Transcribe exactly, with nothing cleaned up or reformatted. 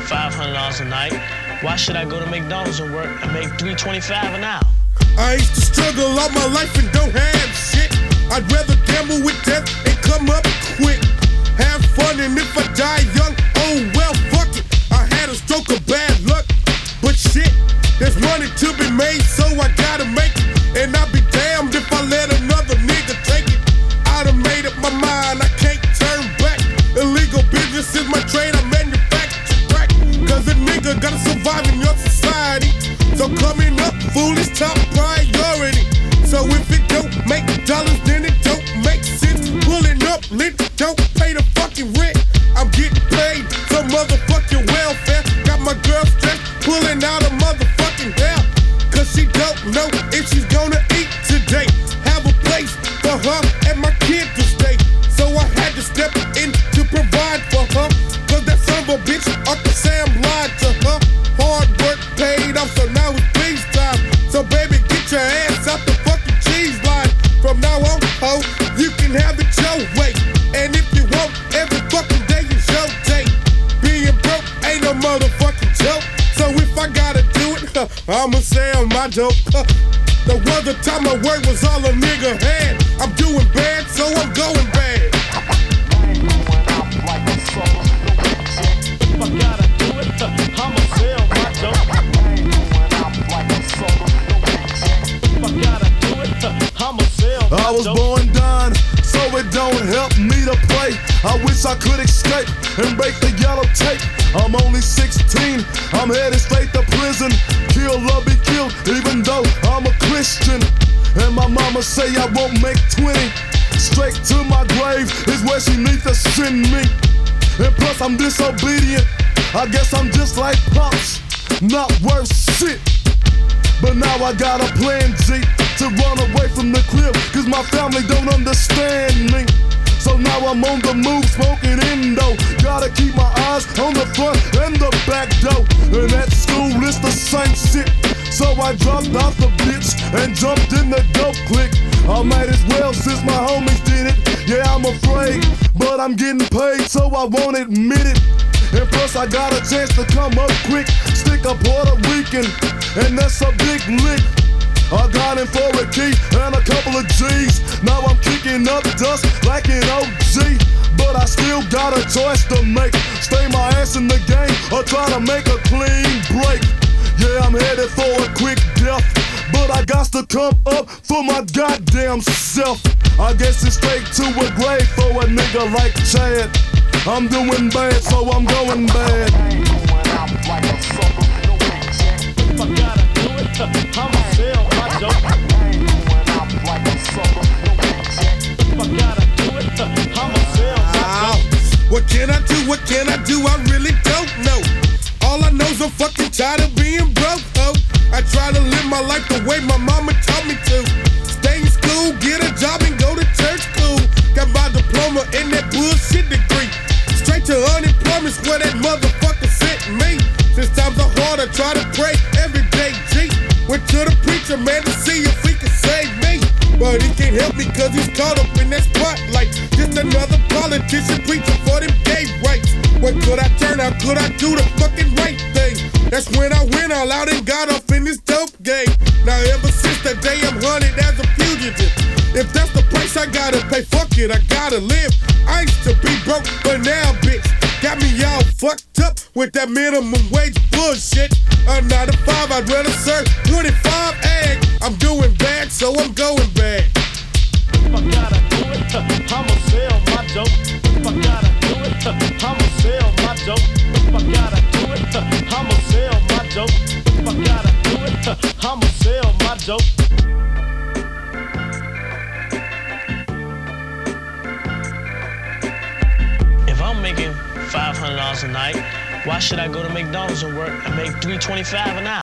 five hundred dollars a night, why should I go to McDonald's and work and make three twenty-five an hour? I used to struggle all my life and don't have shit. I'd rather gamble with death and come up quick. Have fun, and if I die young, oh well, fuck it. I had a stroke of bad luck, but shit, there's money to be made, so I gotta make it. And I'll be damned if I let another nigga take it. I done made up my mind, I can't turn back. Illegal business is my trade, I manufacture crack. Cause a nigga gotta survive in your society. So coming up, fool is top priority. So if it don't make dollars, then it don't make sense. Pulling up lit, don't pay the fucking rent. I'm getting paid some motherfucking welfare. Got my girl stressed, pulling out her motherfucking hair. Cause she don't know if she's gonna eat today. Have a place for her and my kid to stay. So I had to step in to provide for her. Cause that son of a bitch, Uncle Sam lied to her. Hard work paid off, so now it's please time. So baby, get your ass out the fucking cheese line. From now on, ho, you can have it your way. And if you want, every fucking day is your day. Being broke ain't no motherfucking joke. So if I gotta do it, huh, I'ma sell my dope. Huh. The other time my work was all a nigga had. I'm doing bad, so I'm going bad. If I gotta do it, huh, I'ma sell my dope. If I gotta do it, huh, I'ma sell my dope. I was born done, so it don't help me to play. I wish I could escape and break the yellow tape. I'm only sixteen, I'm headed straight to prison. Kill or be killed, even though I'm a Christian. And my mama say I won't make twenty. Straight to my grave is where she need to send me. And plus I'm disobedient, I guess I'm just like Pops, not worth shit. But now I got a plan G to run away from the crib, cause my family don't understand me. So now I'm on the move, smoking Indo. Gotta keep my eyes on the front and the back door. And at school it's the same shit. So I dropped out the bitch and jumped in the dope clique. I might as well since my homies did it. Yeah, I'm afraid, but I'm getting paid, so I won't admit it. And plus I got a chance to come up quick. Stick a Puerto Rican, and that's a big lick. I got him for a key and a couple of G's. Now I'm kicking up dust like an O G. But I still got a choice to make. Stay my ass in the game or try to make a clean break. Yeah, I'm headed for a quick death, but I got to come up for my goddamn self. I guess it's straight to a grave for a nigga like Chad. I'm doing bad, so I'm going bad. If I gotta do it, I'ma sell my dope. If I gotta do it, I'ma sell my dope. What can I do? What can I do? I really don't know. All I know's I'm fucking tired of being broke, ho. I try to live my life the way my mama taught me to. Stay in school, get a job, and go to church school. Got my diploma and that bullshit degree. Straight to unemployment's where that motherfucker sent me. Since times are hard, I try to pray every day, G. Went to the preacher, man, to see if he could save me. But he can't help me cause he's caught up in that spotlight. Just another politician preaching for them gay rights. What could I turn out? Could I do the fucking right thing? That's when I went all out and got off in this dope game. Now ever since that day I'm hunted as a fugitive. If that's the price I gotta pay, fuck it, I gotta live. I used to be broke, but now bitch got me all fucked up with that minimum wage bullshit. A nine to five, I'd rather serve twenty-five egg. I'm doing bad, so I'm going bad. If I gotta do it, I'ma sell my dope. If I gotta do it, I'ma sell my dope. If I gotta do it, I'ma sell my dope. If I gotta do it, I'ma sell my dope. If I'm making five hundred dollars a night, why should I go to McDonald's and work and make three twenty-five an hour?